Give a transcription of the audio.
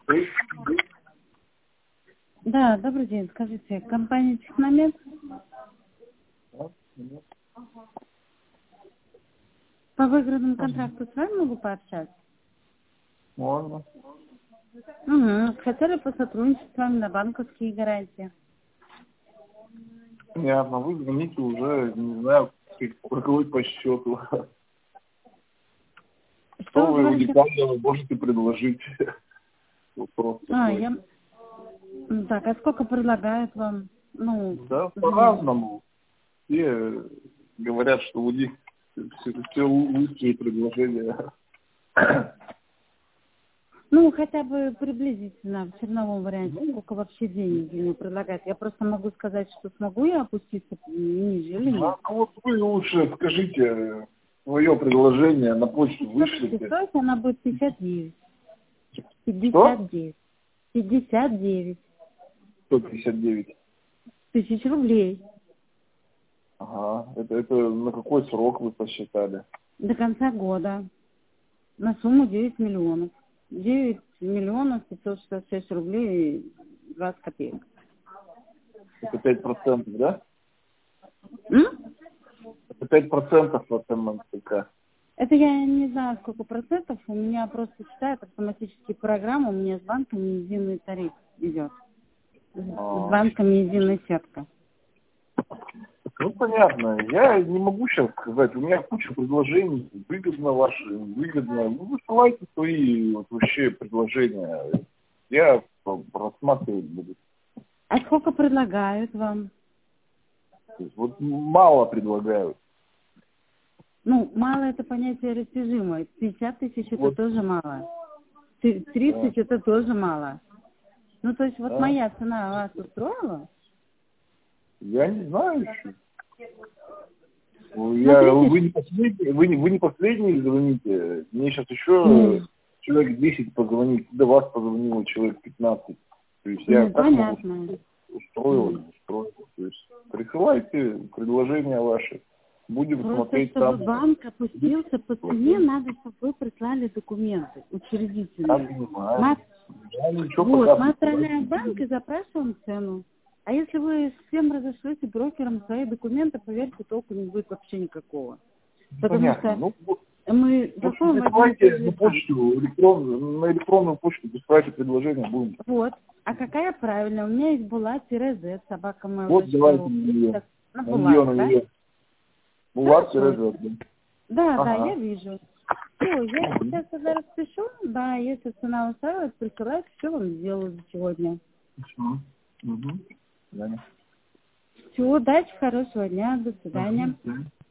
Да, добрый день. Скажите, компания Техномед? По выигранному контракту с вами могу пообщаться? Можно. Угу. Хотели посотрудничать с вами на банковские гарантии. Понятно. Вы звоните уже, не знаю, какой по счету. Что Что вы говорите? уникального можете предложить? Вопрос такой. Так, а сколько предлагают вам? Да, по-разному. Все говорят, что у них все лучшие предложения. Хотя бы приблизительно в черновом варианте, сколько вообще денег мне предлагают. Я просто могу сказать, что смогу я опуститься ниже или нет. Вот вы лучше скажите свое предложение, на почту вышлите. Стоит она будет 59. Что? 59 159. тысяч рублей. Ага. Это на какой срок вы посчитали? До конца года. На сумму 9 миллионов. 9 миллионов 566 рублей и 20 копеек. Это 5%, да? М? Это 5% от МНТК. Это я не знаю, сколько процентов. У меня просто считает автоматически программа. У меня с банком единый тариф идет. С банком единая сетка. Ну, понятно. Я не могу сейчас сказать. У меня куча предложений. Выгодно ваше, выгодно. Вы высылайте свои вообще предложения. Я рассматривать буду. А сколько предлагают вам? То есть, вот мало предлагают. Мало это понятие растяжимое. 50 тысяч это Вот. тоже мало. 30 это тоже мало. То есть моя цена вас устроила? Я не знаю еще. Смотрите, Вы не последний звоните. Мне сейчас еще человек 10 позвонит. До вас позвонило человек 15. То есть я так понятно. могу устроил. То есть присылайте предложения ваши. Будем Просто смотреть чтобы там. банк опустился по цене, надо, чтобы вы прислали документы учредительные. Я понимаю. Я ничего пока... Мы отправляем в банк и запрашиваем цену. А если вы всем разошлете брокерам свои документы, поверьте, толку не будет вообще никакого. Потому что мы заходим в присылайте на почту, на электронную почту, присылайте предложение, будем. Вот. А какая правильная? У меня есть Булат-Z, собака моя. Вот давайте на нее. На Булат, Булат-Z. Да, я вижу. Все, я сейчас тогда распишу. Да, если цена устраивает, присылайте, все вам сделаю за сегодня. Угу. Все, удачи, хорошего дня, до свидания.